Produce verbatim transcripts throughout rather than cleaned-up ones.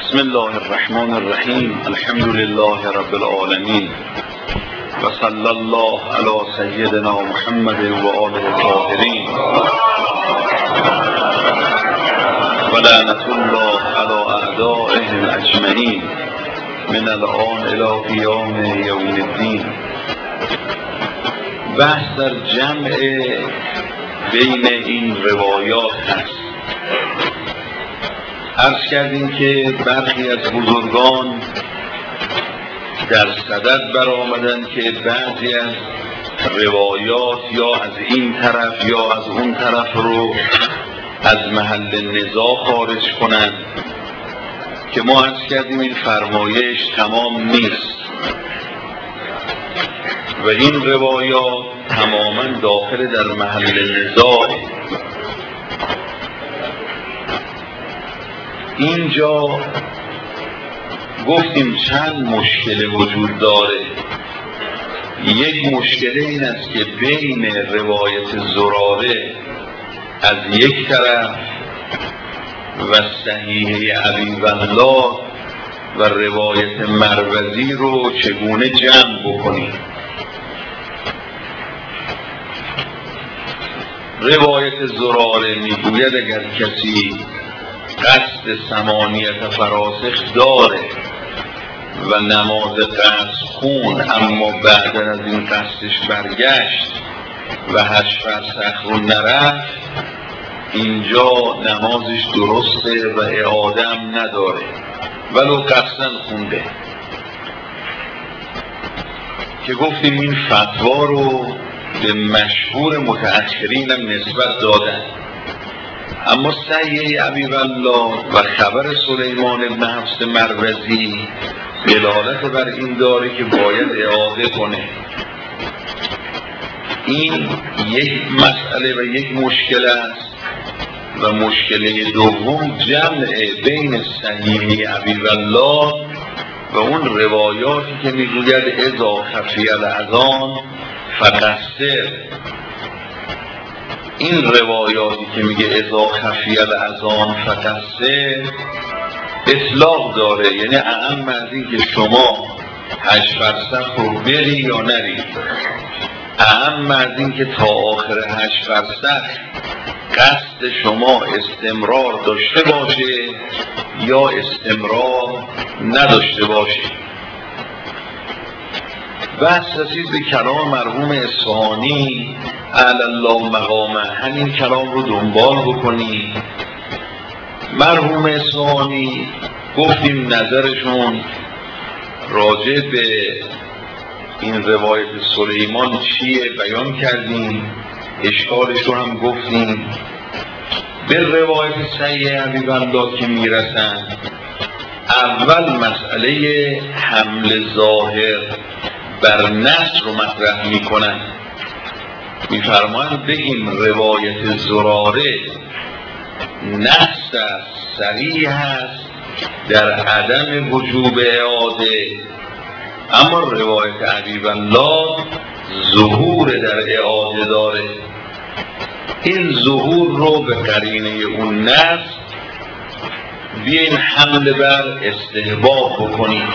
بسم الله الرحمن الرحیم. الحمد لله رب العالمین و صلی الله علی سیدنا محمد و آله الطاهرین و لعنت الله علی اعدائهم اجمعین من الآن الی قیام یوم الدین. بحث در جمع بین این روایات هست. عرض کردیم که برخی از بزرگان در صدد برآمدند که بعضی از روایات یا از این طرف یا از اون طرف رو از محل نزاع خارج کنند که ما عرض کردیم این فرمایش تمام نیست و این روایات تماما داخل در محل نزاع. اینجا گفتیم چند مشکل وجود داره. یک مشکل این است که بین روایت زراره از یک طرف و صحیحه ابی والله و روایت مروزی رو چگونه جمع بکنیم. روایت زراره میگوید اگر کسی قصد ثمانیت فراسخ داره و نماز قصد خون اما بعدا از این قصدش برگشت و هشت فرسخ رو نرفت، اینجا نمازش درسته و اعاده هم نداره ولو قصدن خونده. که گفتیم این فتوا رو به مشهور متأخرین هم نسبت دادن، اما صحیحه ابی والله و خبر سلیمان ابن حفص مروزی دلالت بر این داره که باید اعاده کنه. این یک مسئله و یک مشکل است. و مشکل دوم جمع بین صحیحه ابی والله و اون روایاتی که میگوید اذا خفی الاذان فقصر. این روایاتی که میگه اذا خفی الاذان فقصر اطلاق داره، یعنی اعم از این که شما هشت فرسخ رو بری یا نری، اعم از این که تا آخر هشت فرسخ قصد شما استمرار داشته باشه یا استمرار نداشته باشه. بحث رسید به کلام مرحوم اصفهانی اعلی الله مقامه. همین کلام رو دنبال بکنی. مرحوم اصفهانی گفتیم نظرشون راجع به این روایت سلیمان چیه بیان کردیم، اشکالش رو هم گفتیم. به روایت صحیح ابی والله که میرسن، اول مسئله حمل ظاهر بر نص رو مطرح میکنن. میفرمایند بگیم روایت زراره نص است، صریح است در عدم وجوب اعاده، اما روایت ابی والله ظهور در اعاده داره. این ظهور رو به قرینه اون نص بیاین حمل بر استحباب بکنیم.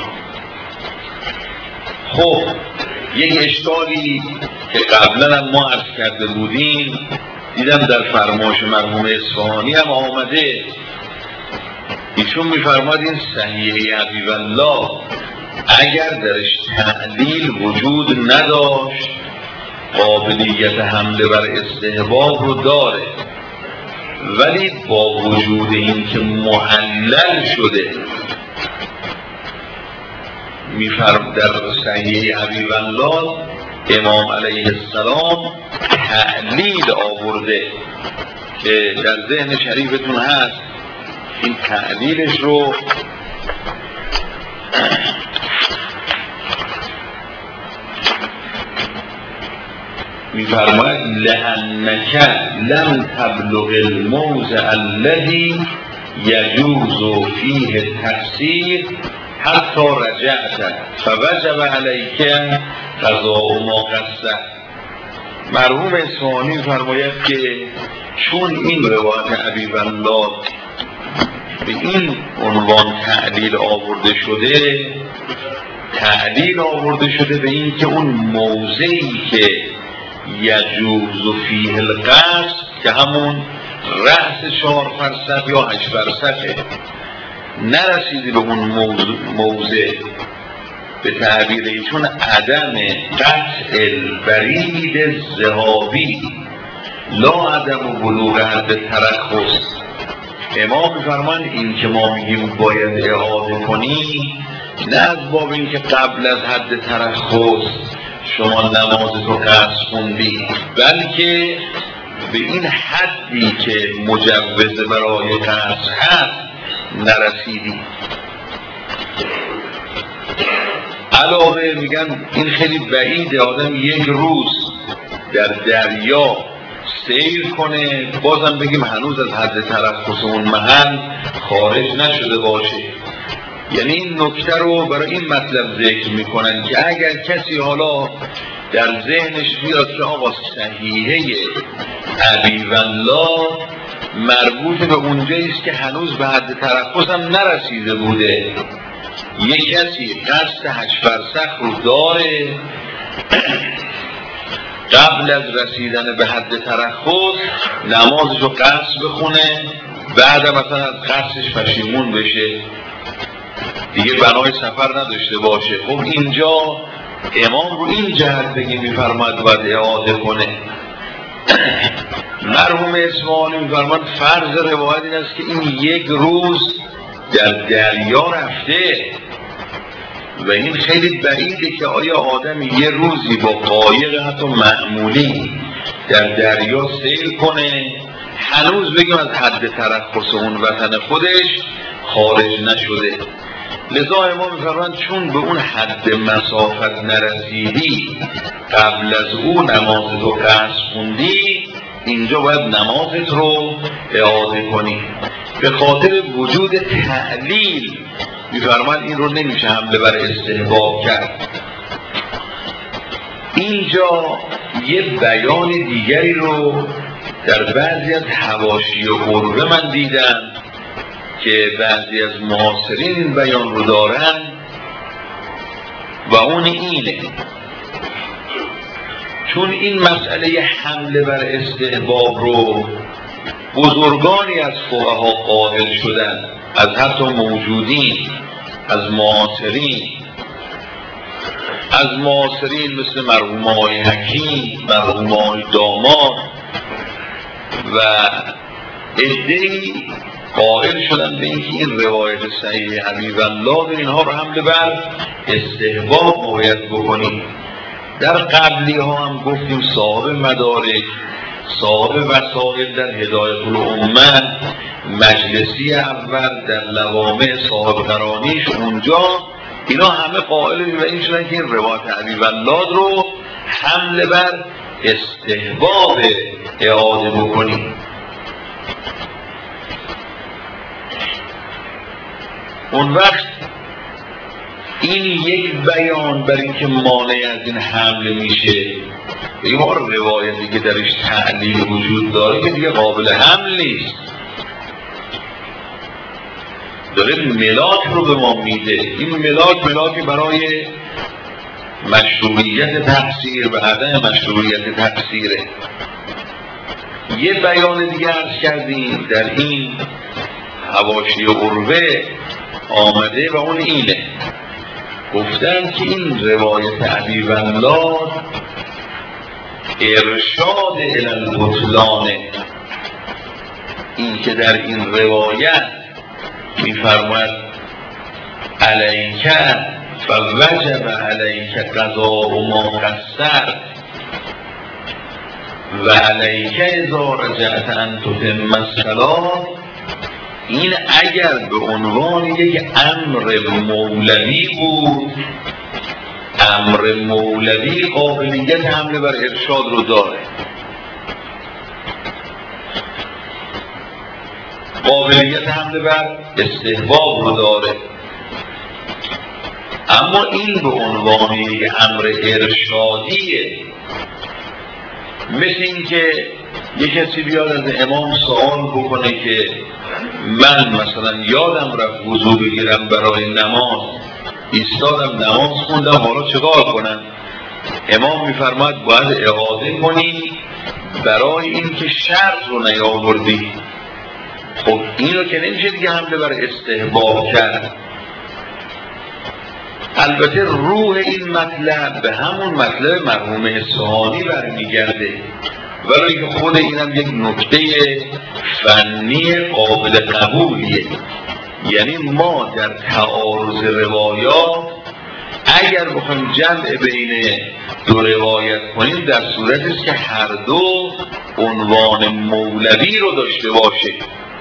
خب یک اشکالی که قبلا هم ما عرض کرده بودیم دیدم در فرمایش مرحوم اصفهانی هم آمده. ایشون میفرماد این صحیحه ابی والله اگر درش تعلیل وجود نداشت قابلیت حمله بر استحباب رو داره، ولی با وجود این که معلل شده میفرم در صحیحه ابی والله امام علیه السلام تعلیل آورده که در ذهن شریفتون هست. این تعلیلش رو میفرماید لأنک لم تبلغ الموضع الذی یجوز فیه التفسیر حتی رجعت فوجب علیک قضاء ما قصد. مرحوم اصفهانی فرماید که چون این روایت ابی والله به این عنوان تعلیل آورده شده، تعلیل آورده شده به این که اون موضعی که یجوز فیه القصد که همون رأس چهار فرسخ یا هشت فرسخه، نرسیده به اون موضوع موضع به تعبیر ایشون عدم قطع البرید الذهابی لا عدم بلوغ حد ترخص. امام می‌فرمایند این که ما میگیم باید اعاده کنی نه از باب این که قبل از حد ترخص شما نمازتو قصد خوندی، بلکه به این حدی که مجوز برای قصد هست نرسیدی. علاوه میگن این خیلی بعیده آدم یک روز در دریا سیر کنه بازم بگیم هنوز از حد ترخص اون محل خارج نشده باشه. یعنی این نکته رو برای این مطلب ذکر میکنن که اگر کسی حالا در ذهنش بیاد که آقا صحیحه ابی والله مربوط به اونجایی است که هنوز به حد ترخص هم نرسیده بوده، یک کسی قصد هشت فرسخ رو داره قبل از رسیدن به حد ترخص نمازش رو قصد بخونه، بعد مثلا از قصدش پشیمون بشه دیگه بنای سفر نداشته باشه. خب اینجا امام رو این جهت بگی میفرماد باید اعاده کنه. مرحوم اصفهانی میفرماد فرض روایت این است که این یک روز در دریا رفته و این خیلی بعیده که آیا آدم یه روزی با قایق حتی معمولی در دریا سیر کنه هنوز بگیم از حد ترخص اون وطن خودش خارج نشده. لذا امام میفرمایند چون به اون حد مسافت نرسیدی قبل از اون نمازت رو قصد خوندی اینجا باید نمازت رو اعاده کنی. به خاطر وجود تعلیل میفرمایند این رو نمیشه حمله بر استحباب کرد. اینجا یه بیان دیگری رو در بعضی از حواشی و عروه من دیدم که بعضی از معاصرین این بیان رو دارن و اون اینه، چون این مسئله حمله بر استحباب رو بزرگانی از فقها قائل شدن، از حتی موجودین، از معاصرین از معاصرین مثل مرحوم آقای حکیم، مرحوم آقای داماد و عده‌ای قائل شدن به اینکه این روایت صحیح ابی والله اینها رو حمله بر استحباب باید بکنیم. در قبلی ها هم گفتیم صاحب مدارک، صاحب وسائل در هدایت الامه، مجلسی اول در لوامع صاحب قرانیش، اونجا اینا همه قائل به این شدن که این روایت ابی والله رو حمله بر استحباب اعاده بکنیم. اون وقت این یک بیان بر این که مانع از این حمله میشه این ما روایتی که درش تعلیل وجود داره که دیگه قابل حمل نیست، داره ملاک رو به ما میده. این ملاک ملاک برای مشروعیت تفسیر و عدم مشروعیت تفسیره. یه بیان دیگه عرض کردیم در این حواشی عروه آمده و اون اینه، گفتن که این روایت ابی والله ارشاد الی البطلان، این که در این روایت میفرماید علیک فوجب علیک قضاء ما قصر و علیک اذا رجعت ان تتم الصلاة، این اگر به عنوان یک امر مولوی بود، امر مولوی قابلیت حمله بر ارشاد رو داره، قابلیت حمله بر استحباب رو داره، اما این به عنوان یک امر ارشادیه. مثل این که یک کسی بیاد از امام سوال بکنه که من مثلا یادم رفت وضو بگیرم برای نماز، ایستادم نماز خوندم، حالا چیکار کنم؟ امام میفرماید باید اعاده کنی برای اینکه شرط رو نیاوردی. خب این رو که نمیشه دیگه حمله بر استحباب کرد. البته روح این مطلب به همون مطلب مرحوم اصفهانی برمیگرده، ولی که خود اینم یک نکته فنی قابل قبولیه. یعنی ما در تعارض روایات اگر بخوایم جمع بین دو روایت کنیم در صورتی است که هر دو عنوان مولوی رو داشته باشه.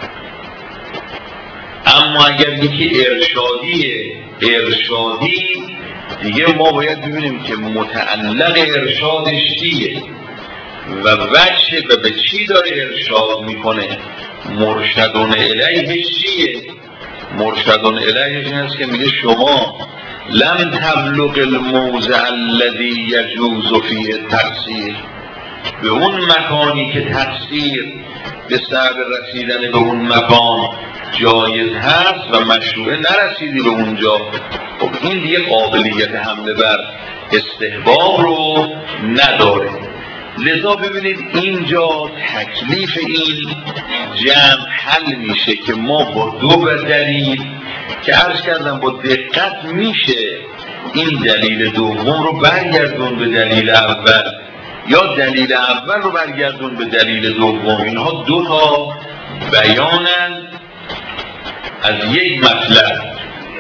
اما اگر یکی ارشادیه ارشادی دیگه ما باید ببینیم که متعلق ارشادش چیه و وجه و به چی داره ارشاد میکنه، مرشدون الیهش چیه. مرشدون الیهش این است که میگه شما لم تبلغ الموضع الذی یجوز فیه التقصیر، به اون مکانی که تقصیر به سبب رسیدن به اون مکان جایز هست و مشروعه نرسیدی به اونجا. خب این دیگه قابلیت حمله بر استحباب رو نداره. لذا ببینید اینجا تکلیف این جمع حل میشه که ما با دو دلیل که عرض کردم با دقت میشه این دلیل دوم رو برگردون به دلیل اول یا دلیل اول رو برگردون به دلیل دوم. اینها دو تا بیانن از یک مطلب.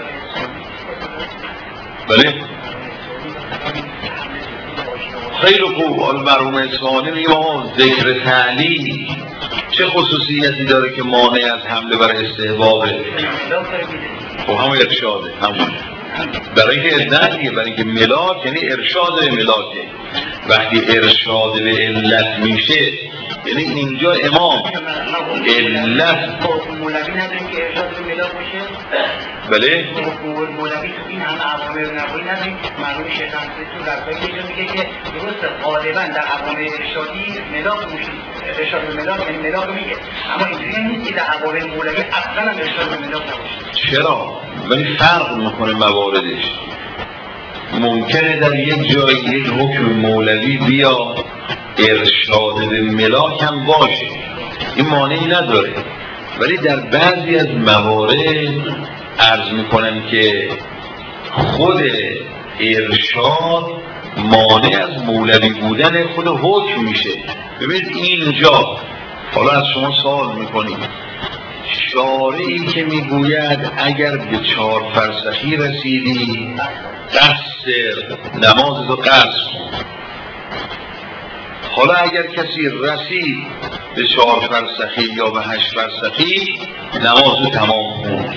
بله خیلی خوب. حالا مرحوم اصفهانی میگه ما ذکر تعلیل چه خصوصیتی داره که مانع از حمله بر استحبابه؟ خب همون ارشاده، همون برای اینکه ادن دیگه، برای اینکه ملاک یعنی ارشاد به ملاکه. وقتی ارشاد به علت میشه یعنی اینجا امام علت مولوی نداریم که ارشاد به ملاک باشه. بله مولوی تو این همه عوامر نبوی نداریم. مرحوم شیخ همسه تو رفتایی اینجا میگه که درست غالبا در عوامر ارشادی ملاک میشه، ارشاد به ملاک یعنی ملاک میگه، اما اینجوری نیست که در عوامر مولوی اصلا هم ارشاد به ملاک نباشه. چرا؟ ولی فرق میکنه مواردش. ممکنه در یک جایی یک حکم مولوی بیا ارشاد به ملاک هم باشه، این مانعی نداره، ولی در بعضی از موارد عرض میکنم که خود ارشاد مانع از مولوی بودن خود حکم میشه. ببینید اینجا حالا از شما سوال میکنیم، شارعی که میگوید اگر به چهار فرسخی رسیدی قصر نماز تو قصر، حالا اگر کسی رسید به چهار فرسخی یا به هشت فرسخی نماز رو تمام خوند،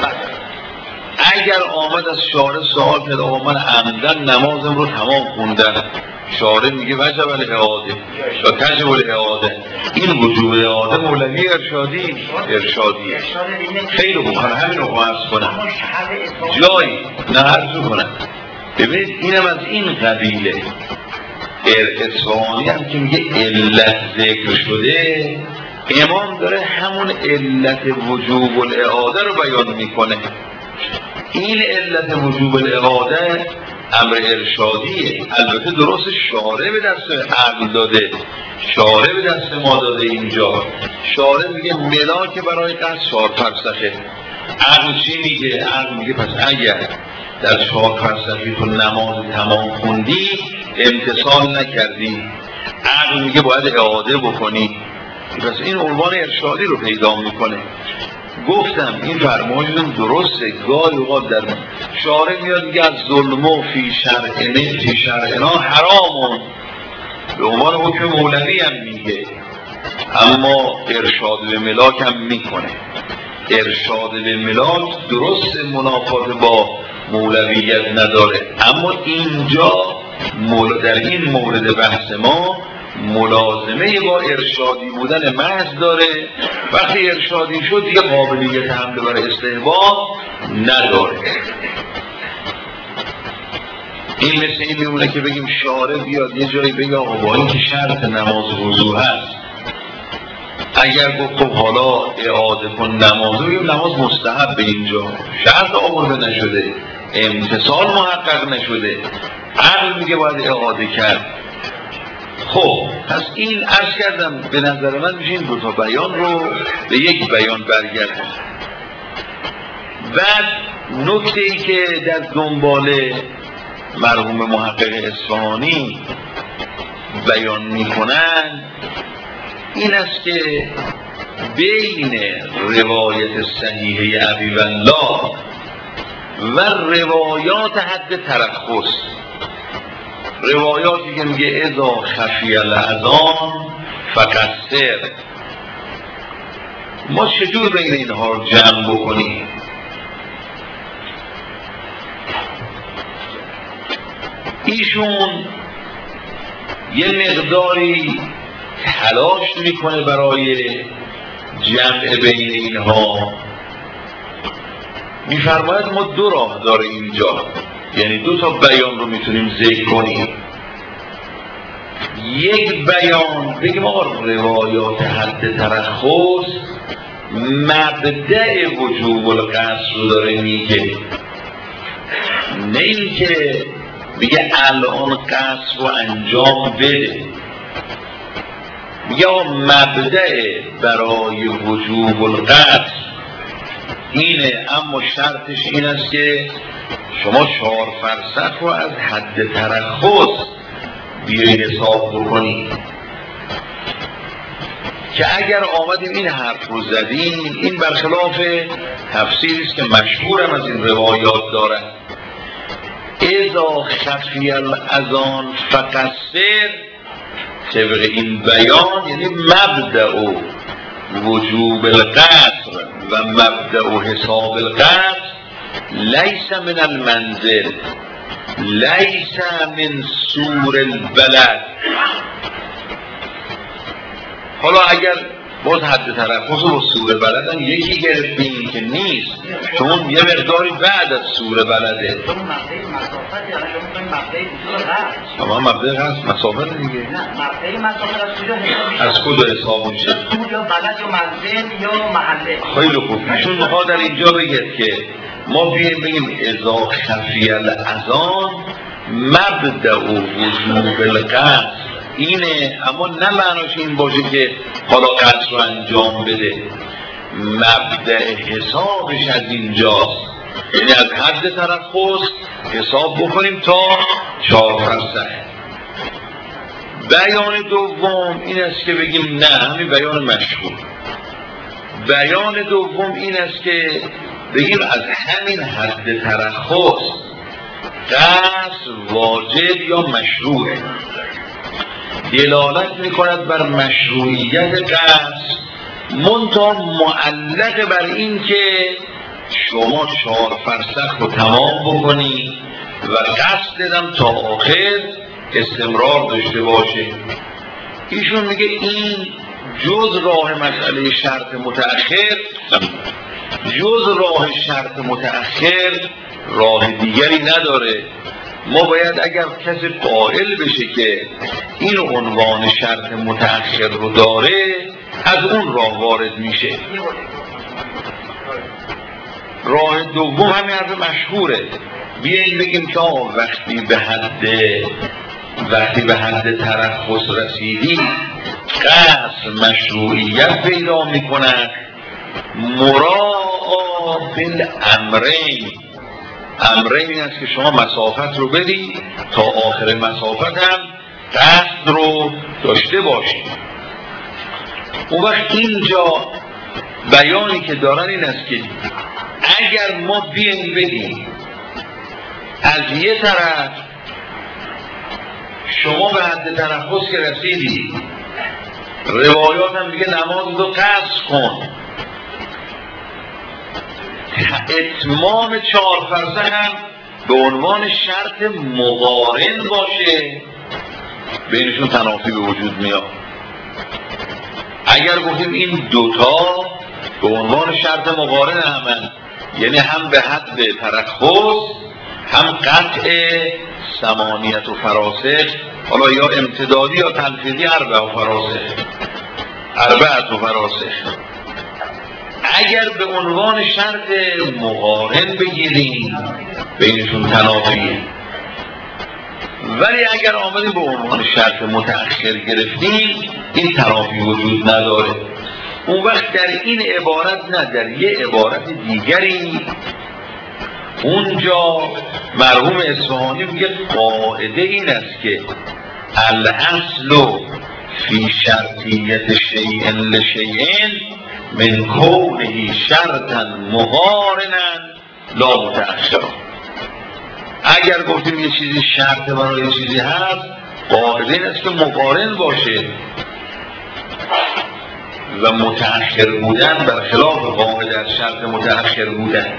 اگر آمد از شارع سوال کرد آقا من عمدن نمازم رو تمام خوندم، شارع میگه وجب الاعاده یا تجب الاعاده، این وجوب اعاده مولوی ارشادی ارشادیه. خیلی خوب، همین رو عرض کنم جایی نه عرض کنم. ببینید اینم از این قبیله. اصفهانی هم که میگه علت ذکر شده، امام داره همون علت وجوب الاعاده رو بیان میکنه. این علت وجوب الاعاده امر ارشادیه. البته درست شارع به دست عقل داده، شارع به دست ما داده. اینجا شارع میگه ملاک برای قصد چهار فرسخه. عقل چی میگه؟ عقل میگه پس اگر در چهار فرسخی تو نماز تمام خوندی امتثال نکردی، عقل میگه باید اعاده بکنی. پس این عنوان ارشادی رو پیدا میکنه. گفتم این فرمایشون درسته. گاهی اوقات در شارع میاد میگه از ظلم و فی شرعنا فی شرعنا حرامون، به عنوان حکم مولوی هم میگه، اما ارشاد به ملاک هم میکنه. ارشاد به ملاک درست منافات با مولویت نداره، اما اینجا در این مورد بحث ما ملازمه با ارشادی بودن محض داره. وقتی ارشادی شد دیگه قابلیت حمله بر استحباب نداره. این مثل این میمونه که بگیم شارع بیاد یه جایی بگه آقا با این که شرط نماز وضو هست اگر گفت خب حالا اعاده کن نماز، بگیم نماز مستحب به اینجا شرط آورده نشده، امتصال محقق نشده، عقل میگه باید اعاده کرد. خب پس این عرض کردم به نظر من میشه این دو تا بیان رو به یک بیان برگردن. بعد نکته ای که در دنبال مرحوم محقق اصفهانی بیان میکنن این است که بین روایت صحیحه ابی والله و روایات حد ترخص، روایاتی که میگه اذا خفی الاذان فقصر، ما چجور بین اینها رو جمع بکنیم؟ ایشون یه مقداری تلاش میکنه برای جمع بین اینها، میفرماید ما دو راه داره اینجا، یعنی دو تا بیان رو میتونیم ذکر کنیم. یک بیان بگیم آقا روایات حد ترخص مبدأ وجوب القصر رو داره میگه، نه این که بگه الان قصر رو انجام بده، یا مبدأ برای وجوب القصر اینه، اما شرطش این است که شما چهار فرسخ رو از حد ترخص بیایی حساب بکنید. که اگر آمدیم این حرف رو زدیم، این برخلاف تفسیری است که مشهورم از این روایات دارد، اذا خفی الاذان فقصر، طبق این بیان یعنی مبدأ وجوب القصر و مبدأ حساب القصر لیس من المنزل، لیس من سور البلد. حالا اگر باز حد ترخص و سور بلد هم یکی گرفتیم که نیست، چون یه مقداری بعد از سور بلده. اما مبدأ هست مسافت دیگه. نه مبدأ مسافت از کجا حساب از کجا حساب میشه؟ سور یا بلد یا منزل یا محله. خیلی خوب. ایشون میخواد در اینجا بگه که ما بیاییم بگیم اذا خفی الاذان مبدأ وجوب القصر اینه، اما نه معناش این باشه که حالا قصر رو انجام بده، مبدأ حسابش از اینجاست، یعنی از حد ترخص حساب بکنیم تا چهار فرسخ. بیان دوم این است که بگیم نه، همین بیان مشهور. بیان دوم این است که بگیم از همین حد ترخص قصر واجب یا مشروعه، دلالت میکند بر مشروعیت قصر، منتها معلق بر این که شما چهار فرسخ رو تمام بکنی و قصد دادم تا آخر استمرار داشته باشه. ایشون میگه این جز راه مسئله شرط متأخر، جز راه شرط متأخر راه دیگری نداره. ما باید اگر کسی قائل بشه که این عنوان شرط متأخر رو داره، از اون راه وارد میشه. راه دوم همین حرف مشهوره، بیاییم بگیم که وقتی به حد وقتی به حد ترخص رسیدی قصر مشروعیت پیدا میکنه، مراعا بالامرین. امرین این است که شما مسافت رو بدی تا آخر مسافت هم قصد رو داشته باشید. اون وقت اینجا بیانی که دارن این است که اگر ما بیاییم بگیم از یه طرف شما به حد ترخص که رسیدی، روایات هم میگه نماز رو قصر کن، اتمام چهار فرسخ هم به عنوان شرط مقارن باشه، بینشون تنافی به وجود میاد. اگر گفتیم این دوتا به عنوان شرط مقارن همن، یعنی هم به حد ترخص هم قطع ثمانیت و فراسخ، حالا یا امتدادی یا تنفیذی اربع و فراسخ، اربعت و فراسخ. اگر به عنوان شرط مقارن بگیریم بینشون تنافیه، ولی اگر آمدیم به عنوان شرط متأخر گرفتیم این تنافی وجود نداره. اون وقت در این عبارت نه، در یه عبارت دیگری اونجا مرحوم اصفهانی میگه قاعده این است که الاصل فی شرطیت شیء لشیء من کونه شرطا مقارنا لا متأخرا. اگر گفتیم یه چیزی شرط برای یه چیزی هست، قاعده این است که مقارن باشه و متأخر بودن برخلاف قاعده از شرط متأخر بودن.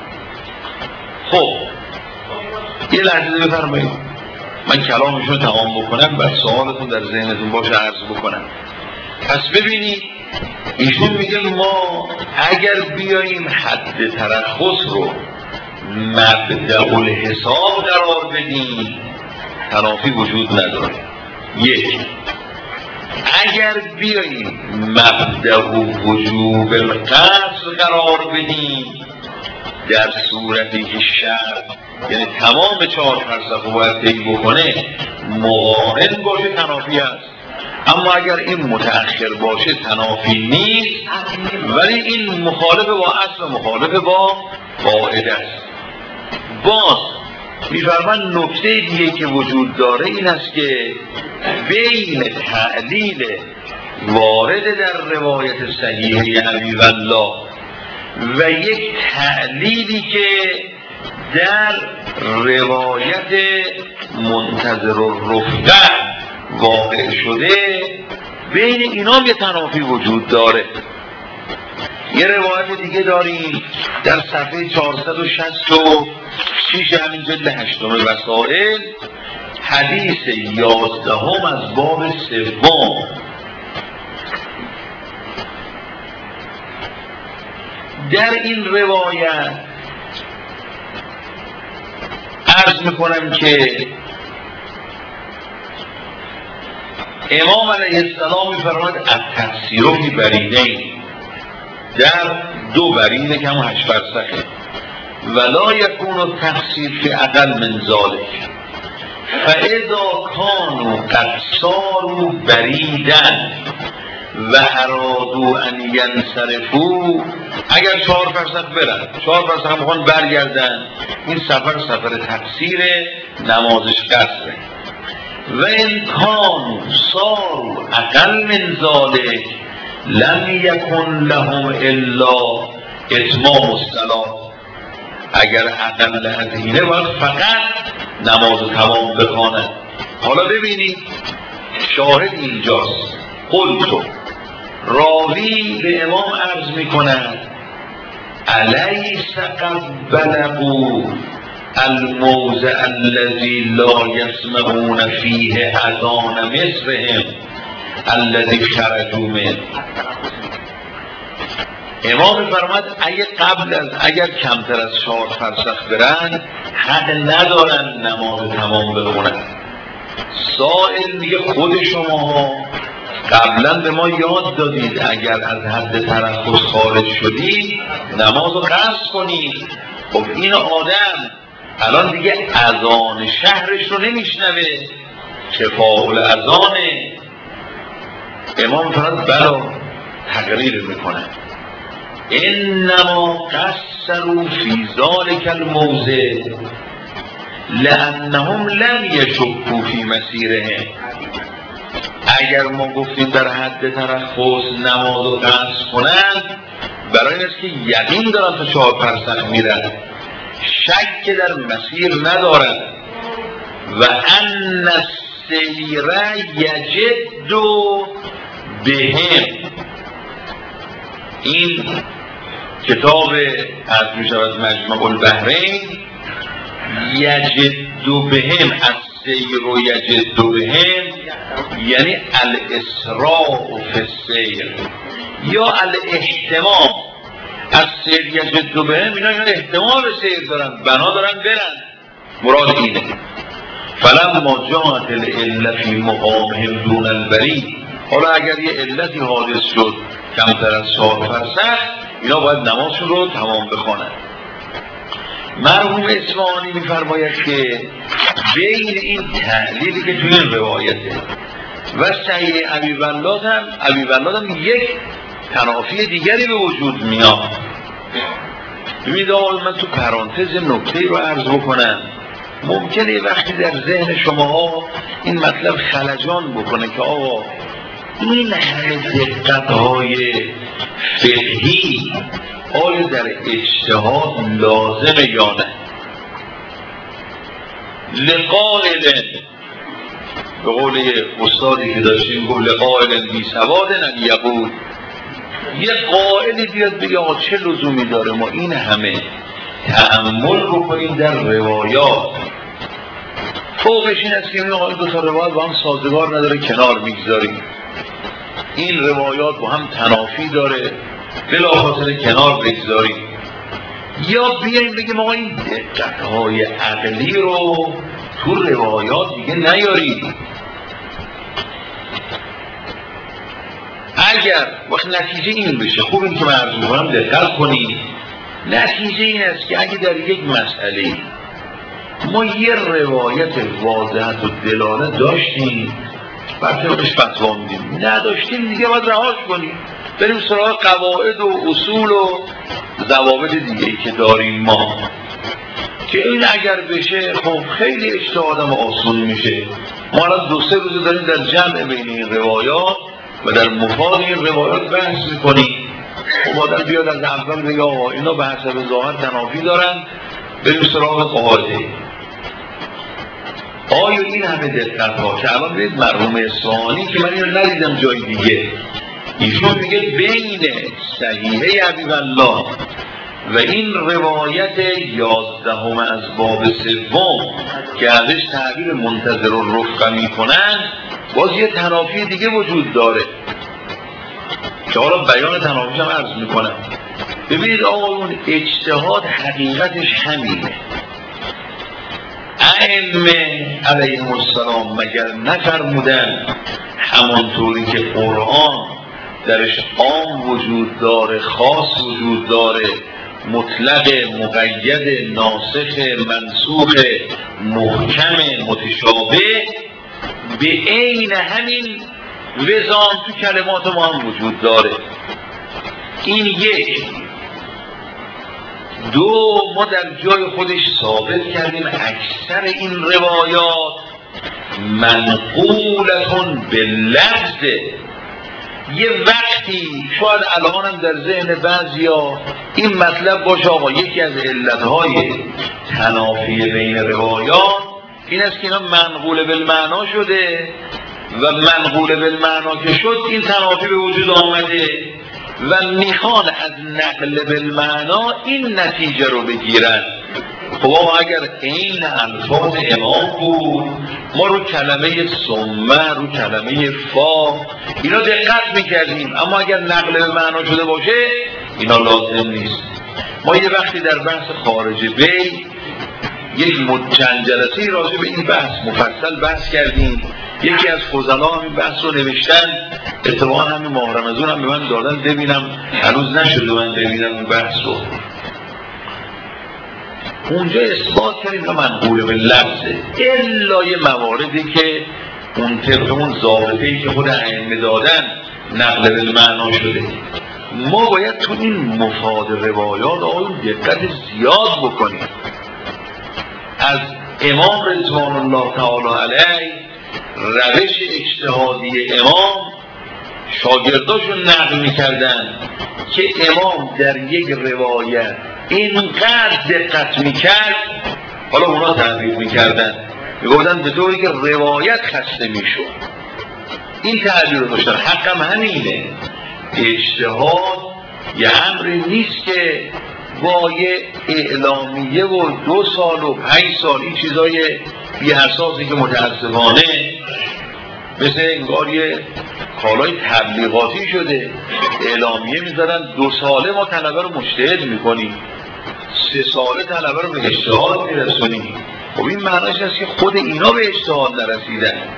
خب یه لحظه بفرمایید من کلامشون تمام بکنم بعد سوالتون در ذهنتون باشه عرض بکنم. پس ببینید ایشون میگه ما اگر بیاییم حد ترخص رو مبدأ الحساب قرار بدیم تنافی وجود نداره. یک، اگر بیاییم مبدأ وجوب القصر قرار بدیم در صورتی که شرط یعنی تمام چهار فرسخ رو باید طی بکنه مقارن باشه تنافی هست. اما اگر این متأخر باشه تنافی نیست، ولی این مخالف با اصل مخالف با قاعده است. باز می‌فرمان نکته دیگه که وجود داره این است که بین تعلیل وارد در روایت صحیحه ابی والله و یک تعلیلی که در روایت منتظر الرفقه واقع شده بین اینا یه تنافی وجود داره. یه روایت دیگه داریم در صفحه چهارصد و شصت و شش همین جلد هشتم وسائل حدیث یازدهم از باب سوم. در این روایت عرض میکنم که امام علیه السلام میفرماید التفسیر فی بریدین، در دو برینه که همون هشت فرسخه، ولا یکون التفسیر فی اقل من ذلک فاذا کانوا قد صاروا بریدن و ارادوا ان ینصرفوا، اگر چهار فرسخ برن چهار فرسخ هم میخوان برگردن این سفر سفر تفسیر نمازش قصره. و این کانوا صاروا اقل من ذلک لم یکن لهم الا اتمام الصلاة، اگر اقل از اینه باید فقط نماز تمام بخوانند. حالا ببینید شاهد اینجاست. قلتو راوی به امام عرض میکند الیس قد بلغوا الموضع الذي لا يسمعون فيه اذان مصرهم الذي خرجوا منه. امام فرماد اگه قبل از اگر کمتر از چهار فرسخ برن حق ندارن نماز تمام بخونن. سائل میگه خود شما قبلا به ما یاد دادید اگر از حد ترخص خارج شدید نماز رو قصر کنید. خب این آدم الان دیگه اذان شهرش رو نمیشنوه که فاول اذانه. امام فرماد بلا تقریر میکنه انما قصروا فی ذلک الموضع لانهم لم یشکوا فی مسیرهم. اگر ما گفتیم در حد ترخص نماز و قصر کنند برای این است که یقین دارن تا چهار فرسخ میرن، شک در مسیر ندارن. و ان السیر یجد بهم، این کتاب از میشود مجمع البحرین یجد بهم السیر و یجد بهم یعنی الاسراع فی السیر یا الاحتمام. از سیر یجد بهم اینا اینا احتمام سیر دارن، بنا دارن برن، مراد اینه. فلما جاءت العلة فی مقامهم دون البری، حالا اگر یه علتی حادث شد کمتر از چهار فرسخ، اینا باید نمازشون رو تمام بخونن. مرحوم اصفهانی میفرماید که بین این تعلیلی که توی این روایته و صحیح ابی ولاد هم ابی ولاد هم یک تنافی دیگری به وجود میاد. ببینید آقای من تو پرانتز نکته رو عرض بکنم. ممکنه وقتی در ذهن شماها این مطلب خلجان بکنه که آقا این همه دقت‌های فقهی آیا در اجتهاد لازمه یا نه؟ لقائل به قول استادی که داشتیم گفت لقائل بی سواد ان یقول، یه قائلی بیاد بگه آقا چه لزومی داره ما این همه تأمل بکنیم در روایات؟ فوقش این است که این آقای دو تا روایات با هم سازگار نداره کنار میگذاریم، این روایات با هم تنافی داره بلافاصله کنار بگذاریم، یا بیاییم بگیم آقا این دقت‌های عقلی رو تو روایات دیگه نیارید. اگر وقت نتیجه این بشه، خوب این که من عرض می‌کنم دقت کنید، نتیجه این است که اگه در یک مسئله ما یه روایت واضحت و دلالت داشتیم بر طبقش فتوا میدیم، نداشتیم دیگه باید رهاش کنیم، بریم سراغ قواعد و اصول و ضوابط دیگه ای که داریم ما، که این اگر بشه خب خیلی اجتهادم آسون میشه. ما الان دو سه روز داریم در جمع بین این روایات و در مفاد این روایات بحث میکنیم. خب آدم بیاد از اول بگه آقا اینا به حسب ظاهر تنافی دارن، بریم سراغ قاعده. آیا این همه دقت ها که الان بید مرحوم اصفهانی که من اینو ندیدم جای دیگه، ایشون میگه بین صحیحه ابی ولاد و این روایت یازدهم از باب سوم که ازش تعبیر منتظر و رفقه میکنن، باز یه تنافی دیگه وجود داره که حالا بیان تنافیش هم عرض میکنم. ببینید آقایون، اجتهاد حقیقتش همینه. ائمه علیهم السلام مگر نفرمودن همانطوری که قرآن درش عام وجود داره، خاص وجود داره، مطلق، مقید، ناسخ، منسوخ، محکم، متشابه، به عین همین وزان تو کلمات ما هم وجود داره. این یک. دو، ما در جای خودش ثابت کردیم اکثر این روایات منقولتون به لفظ. یه وقتی شاید الان هم در ذهن بعضیا این مطلب باشه آقا یکی از علتهای تنافی بین روایات این است که اینا منقول بالمعنا شده و منقول بالمعنا که شد این تنافی به وجود آمده و میخوان از نقل بالمعنا این نتیجه رو بگیرن. خب اگر این الفاظ امام بود ما رو کلمه سمه، رو کلمه فا اینا دقت میکردیم، اما اگر نقل بالمعنا شده باشه اینا لازم نیست. ما یه وقتی در بحث خارج بی یک چند جلسه راجع به این بحث مفصل بحث کردیم. یکی از فضلا هم این بحث رو نوشتن، اتفاقا همین ماه رمضان هم به من دادن ببینم، هنوز نشده من ببینم این بحث رو. اونجا اثبات کردیم که منقول به لفظه، الا یه مواردی که اون طبق اون ضابطه‌ای که خود ائمه دادن نقل بالمعنا شده. ما باید تو این مفاد روایات آن دقت زیاد بکنیم. از امام رضوان الله تعالی علیه روش اجتهادی امام شاگرداشون نقل میکردن که امام در یک روایت اینقدر دقت میکرد، حالا اونا تعبیر میکردن میگفتن به طوری که روایت خسته میشد. این تعبیر رو داشتن. حقم همینه، اجتهاد یه امری نیست که با یه اعلامیه و دو سال و پنج سال این چیزای بی اساسی که متاسفانه مثل انگار یه کالای تبلیغاتی شده، اعلامیه میذارن دو ساله ما طلبه رو مجتهد میکنیم، سه ساله طلبه رو به اجتهاد میرسونیم. خب این معنیش هست که خود اینا به اجتهاد نرسیدن.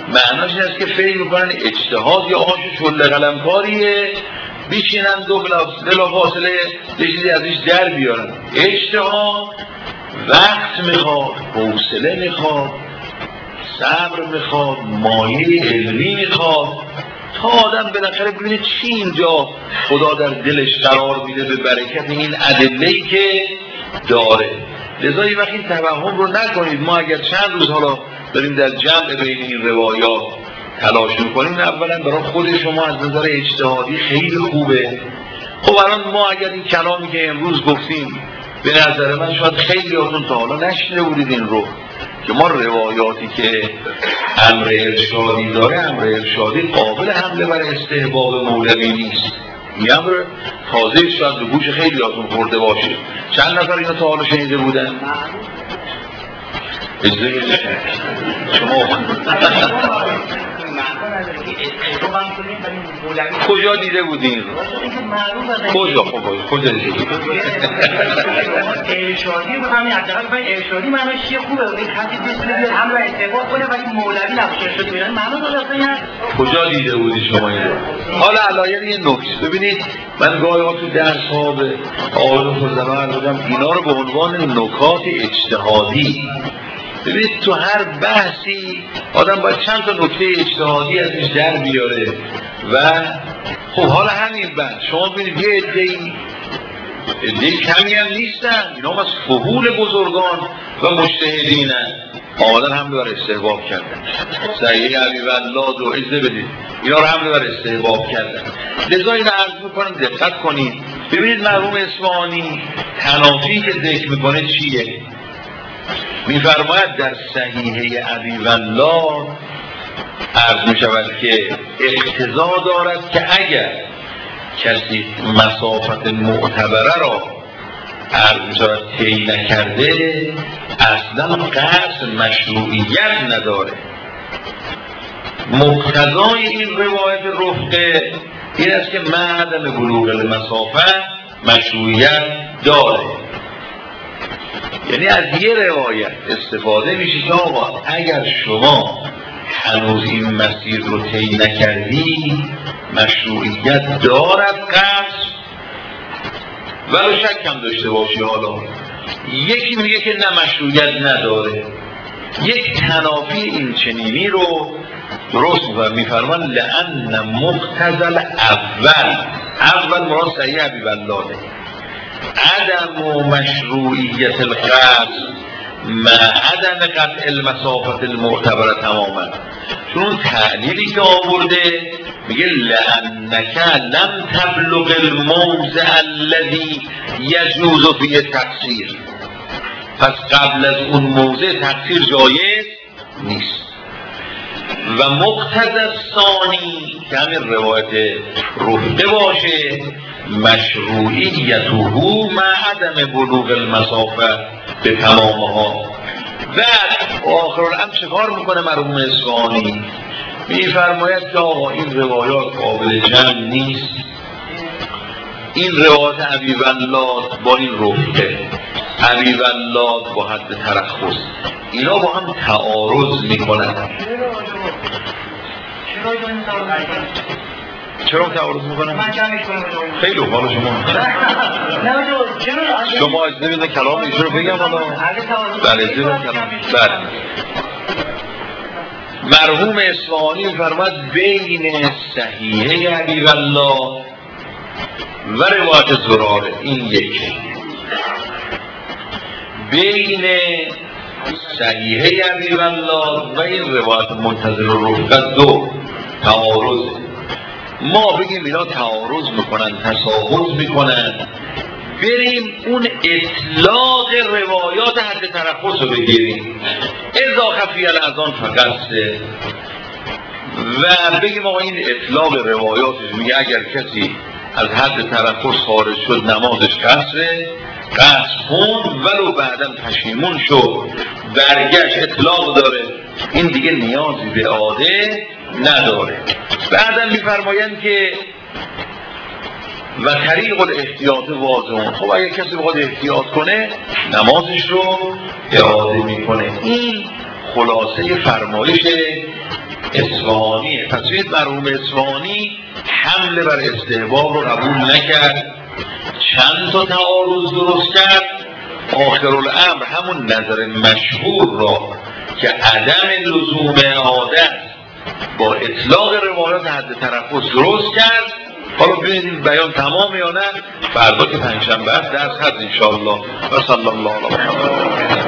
معناش این است که فکر میکنن اجتهاد یا آش شله قلمکاریه بیشینن دو بلا فاصله یه چیزی ازش در بیارن. اجتهاد وقت میخواد، حوصله میخواد، صبر میخواد، مایه علمی میخواد تا آدم بالاخره ببینه چی اینجا خدا در دلش قرار میده به برکت این ادله‌ای که داره. لذا یه وقت این توهم رو نکنید. ما اگر چند روز حالا داریم در جمع بین این روایات تلاش میکنیم، اولا برای خود شما از نظر اجتهادی خیلی خوبه. خب الان ما اگر این کلامی که امروز گفتیم به نظر من شاید خیلی هاتون تا حالا نشنیده بودید این رو که ما روایاتی که امر ارشادی داره، امر ارشادی قابل حمله بر استحباب مولوی نیست. این امر تازه شاید به گوش خیلی هاتون خورده باشه. چند نفر اینو تا حالا شنیده بودن؟ اجازه شما کجا دیده بودین؟ کجا خب کجا دیده بودین؟ ارشادی بود همین حداقل باید ارشادی معناش چیه خوبه بود کسی بتونه هم رو اتفاق کنه ولی مولوی نباشه ارشاد بیاره معنا درسته این کجا دیده بودی شما این رو؟ حالا علایه یه نکته ببینید، من گاهی ها تو درس ها به آقایون خودزمان بودم اینا رو به عنوان نکات اجتهادی. ببینید تو هر بحثی آدم باید چند تا نکته اجتهادی ازش در بیاره و خب حالا همین بحث شما ببینید یه عده‌ای عده‌ای کمی هم نیستن، اینا هم از فضول بزرگان و مجتهدینن آمدن حمله بر استحباب کردن. صحیح ابیولاد و اجازه بدید اینا رو حمله بر استحباب کردن. لذا این عرض میکنم دقت کنید. ببینید مرحوم اصفهانی تنافی که ذکر میکنه چیه؟ میفرماید در صحیحه ابیولاد عرض میشود که اقتضا دارد که اگر کسی مسافت معتبره را عرض میشود طی نکرده اصلا قصد مشروعیت نداره. مقتضای این روایت رفقه این است که معدم بلوغ المسافه مشروعیت داره. یعنی از یه روایت استفاده میشه که آقا اگر شما هنوز این مسیر رو طی نکردی مشروعیت دارد قصد ولو شک هم داشته باشی. حالا یکی میگه که نه مشروعیت نداره. یک تنافی این چنینی رو درست میفرمان لأن مقتضی اول اول مراد صحیح ابیولاده عدم و مشروعیت القصد مع عدم قطع المسافت المعتبره تماما. چون اون تعلیلی که آورده میگه لأنک لم تبلغ الموضع الذی یجوز فیه تقصیر، پس قبل از اون موضع تقصیر جایز نیست. و مقتضی ثانی که همین روایت رفته باشه مشروعیته مع عدم بلوغ المسافه به تمامها. بعد آخر الامر چه کار میکنه مرحوم اصفهانی؟ میفرماید که آقا این روایات قابل جمع نیست. این روایت ابیولاد با این رفته، ابیولاد با حد ترخص، اینا با هم تعارض میکنن. چرا تعارض میکنن؟ من جمعش کنم خیلی حالا شما شما از نمیده کلام ایشون رو بگم حالا بله زیرا کلام بله. مرحوم اصفهانی فرماد بین صحیحه ابیولاد و روایت زراره این یکی، بین صحیحه ابیولاد و این روایت منتظر رفقت دو تعارض. ما بگیم اینا تعارض میکنن تساقط میکنن بریم اون اطلاق روایات حد ترخص رو بگیریم اذا خفی الاذان فقط و بگیم آقا این اطلاق روایاتش میگه اگر کسی از حد ترخص خارج شد نمازش قصره، قصد خوند ولو بعدم پشیمون شد برگشت اطلاق داره، این دیگه نیازی به عاده نداره. بعدم میفرمایند که و طریق الاحتیاط واضحون. خب اگر کسی بخواد احتیاط کنه نمازش رو اعاده میکنه. این خلاصه فرمایش اصفهانی. پس ببینید مرحوم اصفهانی حمله بر استحباب رو قبول نکرد، چند تا تعارض درست کرد، آخرالامر همون نظر مشهور را که عدم لزوم اعاده با اطلاق روایات حد تنفس درست کرد. حالا ببینید این بیان تمام یا نه، فردا که پنجشنبه است درس هست انشاءالله. و صلی الله علیه و سلم.